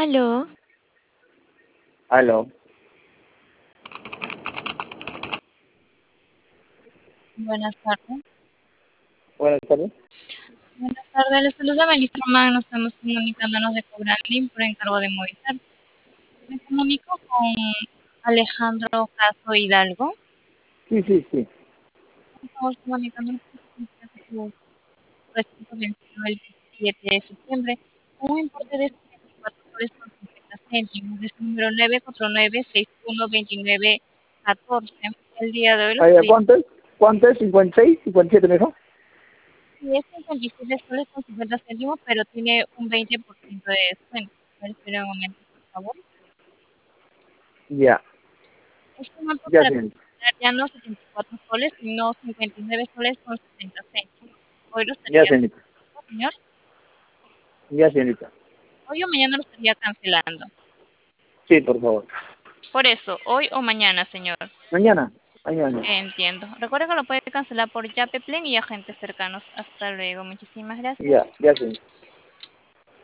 Aló, Aló, Buenas tardes. buenas tardes. Buenas tardes, les saluda Melissa Román. Nos estamos comunicándonos de Cobralín por encargo de Movistar. Me comunico con Alejandro Caso Hidalgo. Sí. Estamos comunicándonos con su recibo vencido el 17 de septiembre con un importe de 74 soles con 50 céntimos. Es el número 949612914. El día de hoy lo Oye, estaría. ¿cuánto es? ¿Cuánto es? ¿56? ¿57 me dijo? Sí, es 57 soles con 50 céntimos, pero tiene un 20% de descuento. A ver, espera un momento, por favor. Ya, Este monto ya, para señorita. comprar ya no 74 soles, sino 59 soles con 70 céntimos. Hoy lo Ya, estaría, señorita. señor. Ya, señorita. Hoy o mañana lo estaría cancelando. Sí, por favor. Por eso, hoy o mañana, señor. Mañana. Mañana. Entiendo. Recuerda que lo puede cancelar por Yapeplen y agentes cercanos. Hasta luego. Muchísimas gracias. Ya, señorita.